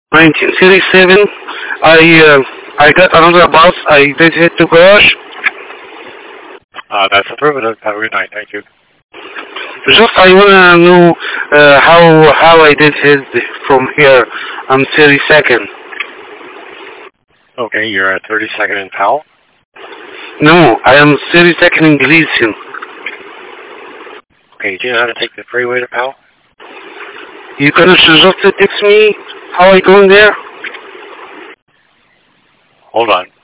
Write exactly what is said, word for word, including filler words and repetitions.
nineteen thirty-seven. I uh, I got another bus. I did hit the garage. Uh, that's affirmative. Have a good night. Thank you. Just I wanna know uh, how how I did hit from here. I'm thirty-second. Okay, you're at thirty-second in Powell. No, I am thirty-second in Gleason. Okay, do you know how to take the freeway to Powell? You gonna just text me how I going there? Hold on.